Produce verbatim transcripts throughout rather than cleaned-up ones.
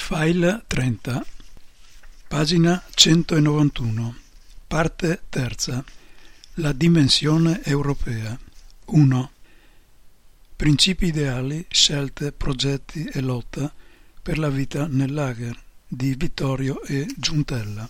File trenta, pagina centonovantuno, parte terza, la dimensione europea. uno. Principi ideali, scelte, progetti e lotta per la vita nel lager di Vittorio E. Giuntella.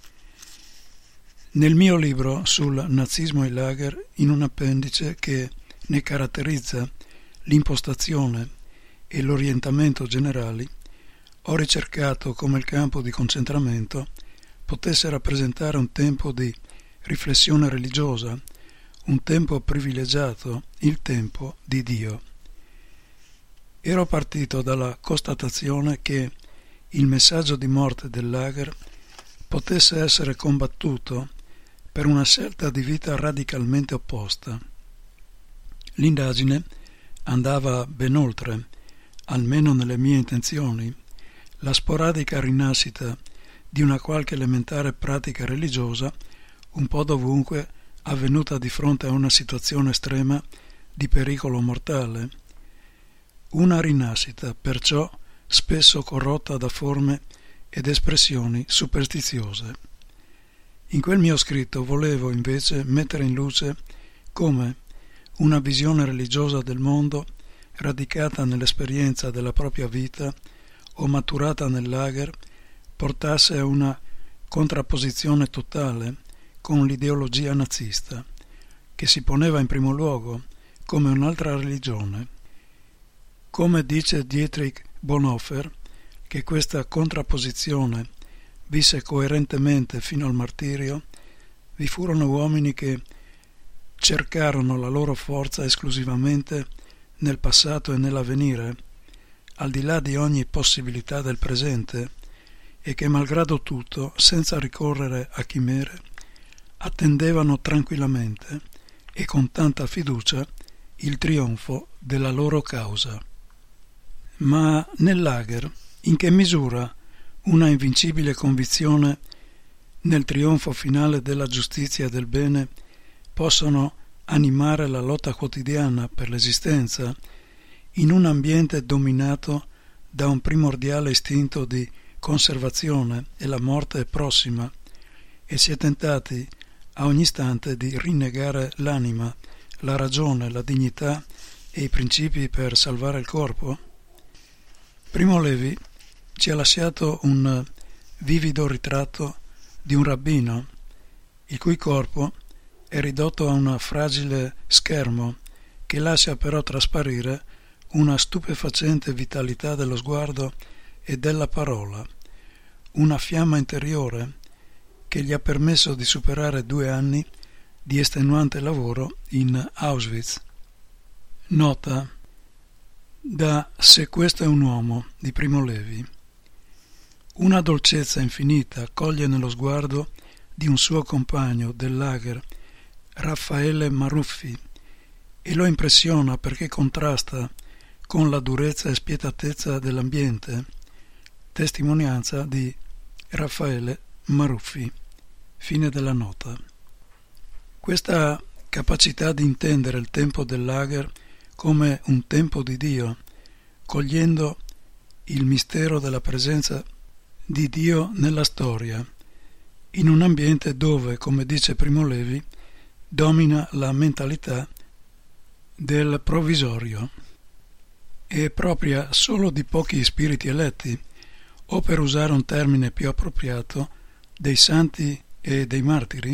Nel mio libro sul nazismo e lager, in un appendice che ne caratterizza l'impostazione e l'orientamento generali, ho ricercato come il campo di concentramento potesse rappresentare un tempo di riflessione religiosa, un tempo privilegiato, il tempo di Dio. Ero partito dalla constatazione che il messaggio di morte del lager potesse essere combattuto per una scelta di vita radicalmente opposta. L'indagine andava ben oltre, almeno nelle mie intenzioni, la sporadica rinascita di una qualche elementare pratica religiosa, un po' dovunque avvenuta di fronte a una situazione estrema di pericolo mortale. Una rinascita, perciò, spesso corrotta da forme ed espressioni superstiziose. In quel mio scritto volevo invece mettere in luce come una visione religiosa del mondo, radicata nell'esperienza della propria vita o maturata nel lager, portasse a una contrapposizione totale con l'ideologia nazista, che si poneva in primo luogo come un'altra religione. Come dice Dietrich Bonhoeffer, che questa contrapposizione visse coerentemente fino al martirio, vi furono uomini che cercarono la loro forza esclusivamente nel passato e nell'avvenire, al di là di ogni possibilità del presente, e che malgrado tutto, senza ricorrere a chimere, attendevano tranquillamente e con tanta fiducia il trionfo della loro causa. Ma nel lager, in che misura una invincibile convinzione nel trionfo finale della giustizia e del bene possono animare la lotta quotidiana per l'esistenza in un ambiente dominato da un primordiale istinto di conservazione e la morte è prossima, e si è tentati a ogni istante di rinnegare l'anima, la ragione, la dignità e i principi per salvare il corpo? Primo Levi ci ha lasciato un vivido ritratto di un rabbino, il cui corpo è ridotto a un fragile schermo che lascia però trasparire una stupefacente vitalità dello sguardo e della parola, una fiamma interiore che gli ha permesso di superare due anni di estenuante lavoro in Auschwitz. Nota da Se questo è un uomo di Primo Levi. Una dolcezza infinita coglie nello sguardo di un suo compagno del lager, Raffaele Maruffi, e lo impressiona perché contrasta con la durezza e spietatezza dell'ambiente. Testimonianza di Raffaele Maruffi. Fine della nota. Questa capacità di intendere il tempo del lager come un tempo di Dio, cogliendo il mistero della presenza di Dio nella storia, in un ambiente dove, come dice Primo Levi, domina la mentalità del provvisorio. È propria solo di pochi spiriti eletti, o per usare un termine più appropriato, dei santi e dei martiri?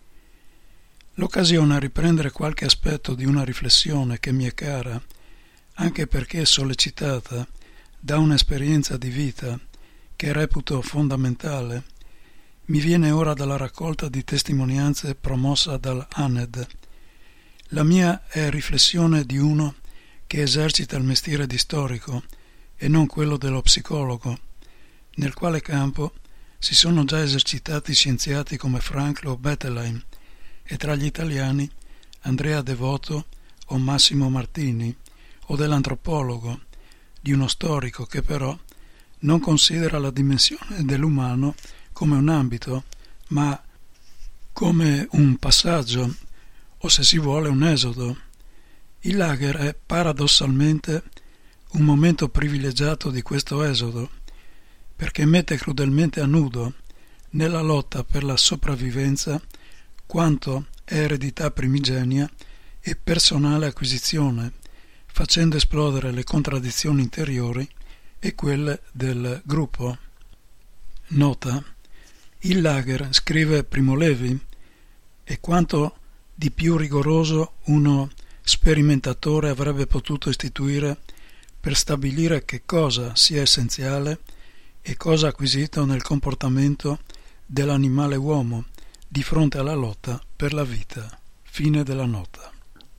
L'occasione a riprendere qualche aspetto di una riflessione che mi è cara, anche perché sollecitata da un'esperienza di vita che reputo fondamentale, mi viene ora dalla raccolta di testimonianze promossa dall'A N E D. La mia è riflessione di uno che esercita il mestiere di storico e non quello dello psicologo, nel quale campo si sono già esercitati scienziati come Frankl o Bettelheim, e tra gli italiani Andrea Devoto o Massimo Martini, o dell'antropologo, di uno storico che però non considera la dimensione dell'umano come un ambito, ma come un passaggio, o se si vuole un esodo. Il lager è paradossalmente un momento privilegiato di questo esodo, perché mette crudelmente a nudo nella lotta per la sopravvivenza quanto è eredità primigenia e personale acquisizione, facendo esplodere le contraddizioni interiori e quelle del gruppo. Nota: il Lager, scrive Primo Levi, è quanto di più rigoroso uno sperimentatore avrebbe potuto istituire per stabilire che cosa sia essenziale e cosa acquisito nel comportamento dell'animale uomo di fronte alla lotta per la vita. Fine della nota.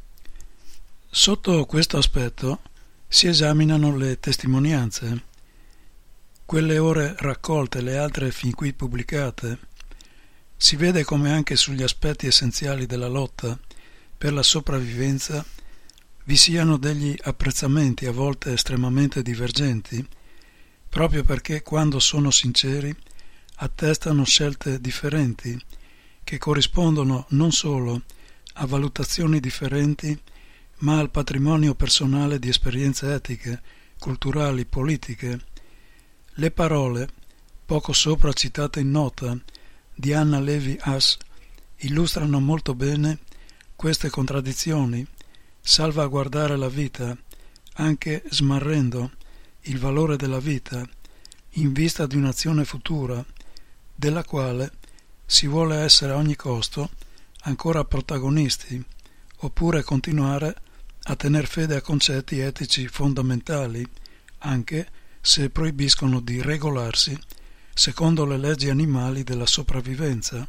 Sotto questo aspetto si esaminano le testimonianze, quelle ore raccolte e le altre fin qui pubblicate. Si vede come anche sugli aspetti essenziali della lotta per la sopravvivenza vi siano degli apprezzamenti a volte estremamente divergenti, proprio perché quando sono sinceri attestano scelte differenti che corrispondono non solo a valutazioni differenti ma al patrimonio personale di esperienze etiche, culturali, politiche. Le parole, poco sopra citate in nota, di Anna Levi Haas illustrano molto bene queste contraddizioni, salvaguardare la vita, anche smarrendo il valore della vita, in vista di un'azione futura, della quale si vuole essere a ogni costo ancora protagonisti, oppure continuare a tener fede a concetti etici fondamentali, anche se proibiscono di regolarsi secondo le leggi animali della sopravvivenza.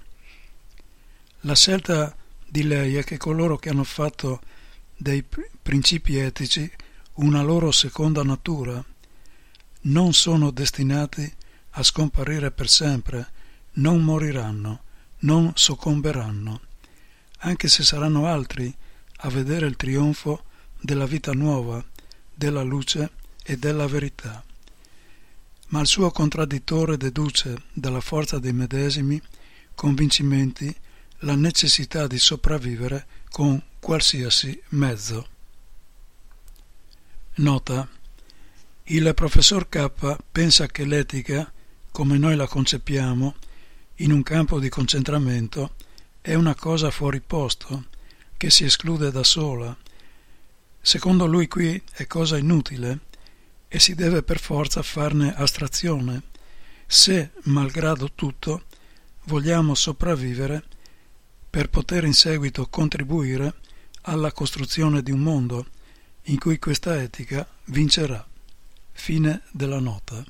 La scelta di lei è che coloro che hanno fatto dei principi etici una loro seconda natura non sono destinati a scomparire per sempre, non moriranno, non soccomberanno, anche se saranno altri a vedere il trionfo della vita nuova, della luce e della verità. Ma il suo contraddittore deduce dalla forza dei medesimi convincimenti la necessità di sopravvivere con qualsiasi mezzo. Nota: il professor K pensa che l'etica, come noi la concepiamo, in un campo di concentramento, è una cosa fuori posto, che si esclude da sola. Secondo lui qui è cosa inutile e si deve per forza farne astrazione, se, malgrado tutto, vogliamo sopravvivere per poter in seguito contribuire alla costruzione di un mondo in cui questa etica vincerà. Fine della nota.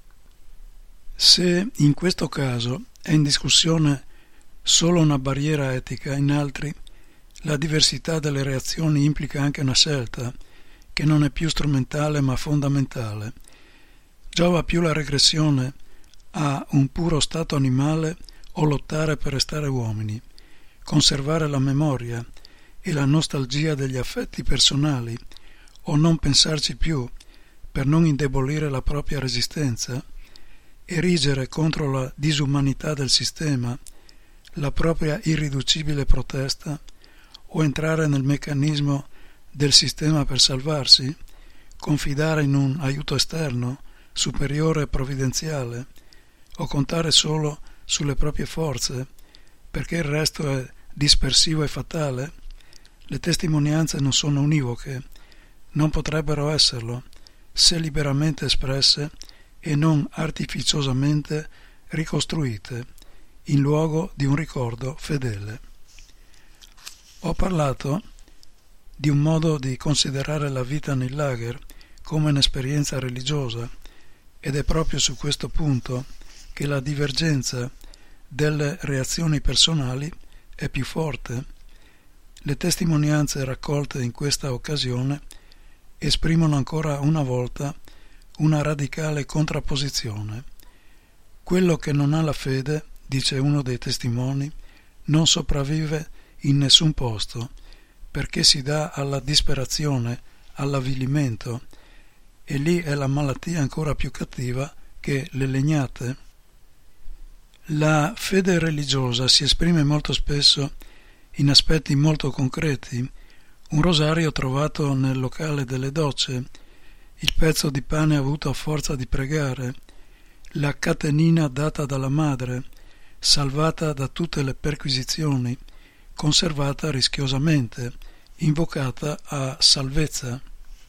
Se in questo caso è in discussione solo una barriera etica, in altri la diversità delle reazioni implica anche una scelta che non è più strumentale ma fondamentale. Giova più la regressione a un puro stato animale o lottare per restare uomini, conservare la memoria e la nostalgia degli affetti personali o non pensarci più per non indebolire la propria resistenza, erigere contro la disumanità del sistema la propria irriducibile protesta o entrare nel meccanismo del sistema per salvarsi, confidare in un aiuto esterno, superiore e provvidenziale, o contare solo sulle proprie forze, perché il resto è dispersivo e fatale. Le testimonianze non sono univoche, non potrebbero esserlo, se liberamente espresse e non artificiosamente ricostruite, in luogo di un ricordo fedele. Ho parlato di un modo di considerare la vita nei lager come un'esperienza religiosa ed è proprio su questo punto che la divergenza delle reazioni personali è più forte. Le testimonianze raccolte in questa occasione esprimono ancora una volta una radicale contrapposizione. Quello che non ha la fede, dice uno dei testimoni, non sopravvive in nessun posto, perché si dà alla disperazione, all'avvilimento, e lì è la malattia ancora più cattiva che le legnate. La fede religiosa si esprime molto spesso in aspetti molto concreti: un rosario trovato nel locale delle docce, il pezzo di pane avuto a forza di pregare, la catenina data dalla madre, salvata da tutte le perquisizioni, conservata rischiosamente, invocata a salvezza.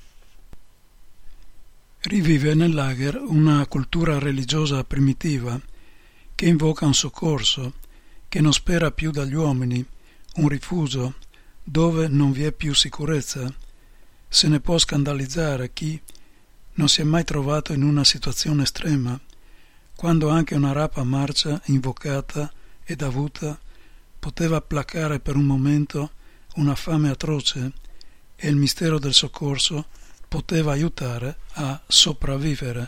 Rivive nel lager una cultura religiosa primitiva che invoca un soccorso, che non spera più dagli uomini, un rifugio dove non vi è più sicurezza. Se ne può scandalizzare chi non si è mai trovato in una situazione estrema, quando anche una rapa marcia, invocata ed avuta, poteva placare per un momento una fame atroce e il mistero del soccorso poteva aiutare a sopravvivere.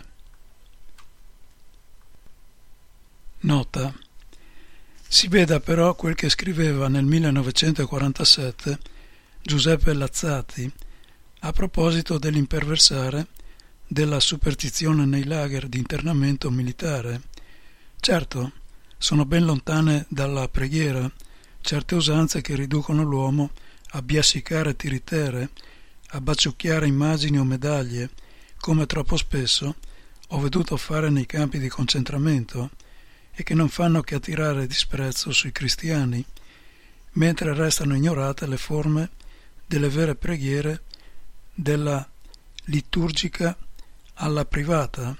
Nota: si veda però quel che scriveva nel millenovecentoquarantasette Giuseppe Lazzati a proposito dell'imperversare della superstizione nei lager di internamento militare. Certo, sono ben lontane dalla preghiera certe usanze che riducono l'uomo a biascicare tiritere, a baciucchiare immagini o medaglie, come troppo spesso ho veduto fare nei campi di concentramento, e che non fanno che attirare disprezzo sui cristiani, mentre restano ignorate le forme delle vere preghiere, della liturgica alla privata.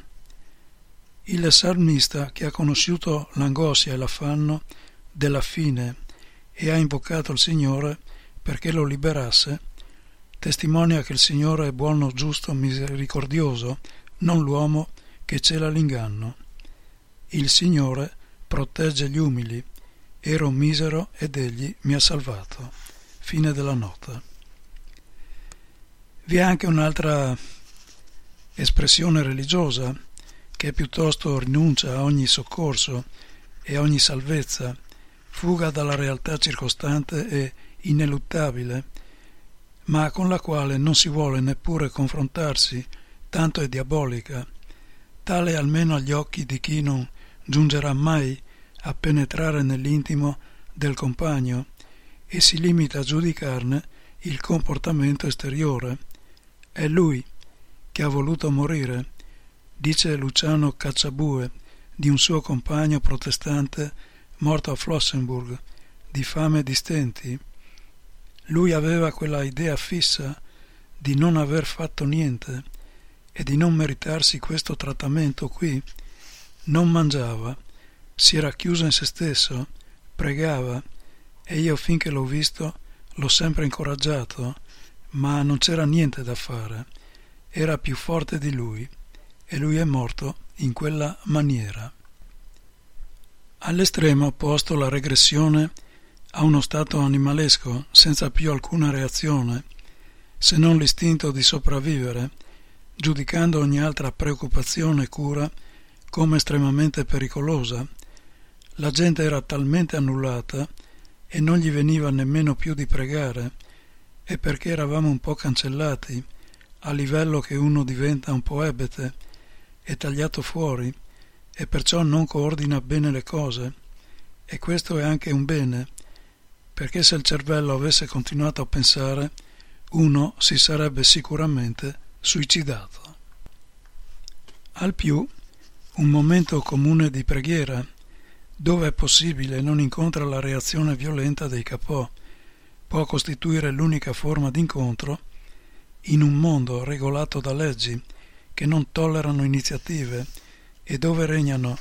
Il salmista, che ha conosciuto l'angoscia e l'affanno della fine e ha invocato il Signore perché lo liberasse, testimonia che il Signore è buono, giusto, misericordioso, non l'uomo che cela l'inganno. Il Signore protegge gli umili, ero misero ed egli mi ha salvato. Fine della nota. Vi è anche un'altra espressione religiosa che piuttosto rinuncia a ogni soccorso e a ogni salvezza, fuga dalla realtà circostante e ineluttabile, ma con la quale non si vuole neppure confrontarsi, tanto è diabolica, tale almeno agli occhi di chi non giungerà mai a penetrare nell'intimo del compagno e si limita a giudicarne il comportamento esteriore. È lui che ha voluto morire, dice Luciano Cacciabue di un suo compagno protestante morto a Flossenburg di fame e di stenti. Lui aveva quella idea fissa di non aver fatto niente e di non meritarsi questo trattamento qui. Non mangiava, si era chiuso in se stesso, pregava, e io finché l'ho visto l'ho sempre incoraggiato, ma non c'era niente da fare, era più forte di lui, e lui è morto in quella maniera. All'estremo opposto la regressione a uno stato animalesco, senza più alcuna reazione, se non l'istinto di sopravvivere, giudicando ogni altra preoccupazione e cura come estremamente pericolosa. La gente era talmente annullata e non gli veniva nemmeno più di pregare, e perché eravamo un po' cancellati, a livello che uno diventa un po' ebete e tagliato fuori, e perciò non coordina bene le cose, e questo è anche un bene, perché se il cervello avesse continuato a pensare, uno si sarebbe sicuramente suicidato. Al più, un momento comune di preghiera, dove è possibile non incontra la reazione violenta dei capò, può costituire l'unica forma d'incontro in un mondo regolato da leggi che non tollerano iniziative e dove regnano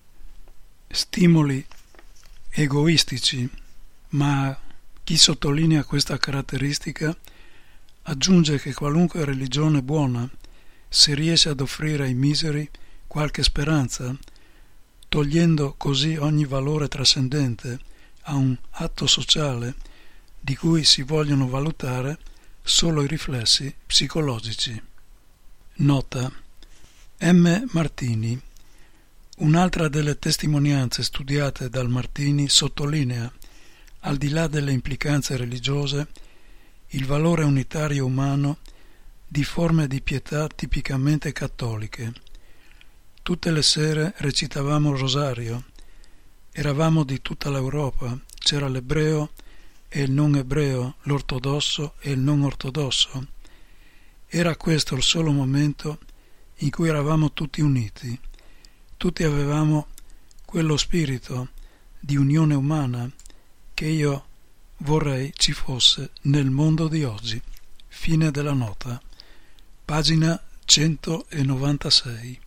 stimoli egoistici, ma chi sottolinea questa caratteristica aggiunge che qualunque religione buona, se riesce ad offrire ai miseri qualche speranza, togliendo così ogni valore trascendente a un atto sociale di cui si vogliono valutare solo i riflessi psicologici. Nota: M. Martini. Un'altra delle testimonianze studiate dal Martini sottolinea, al di là delle implicanze religiose, il valore unitario umano di forme di pietà tipicamente cattoliche. Tutte le sere recitavamo il rosario, eravamo di tutta l'Europa, c'era l'ebreo e il non ebreo, l'ortodosso e il non ortodosso. Era questo il solo momento in cui eravamo tutti uniti. Tutti avevamo quello spirito di unione umana che io vorrei ci fosse nel mondo di oggi. Fine della nota. Pagina centonovantasei.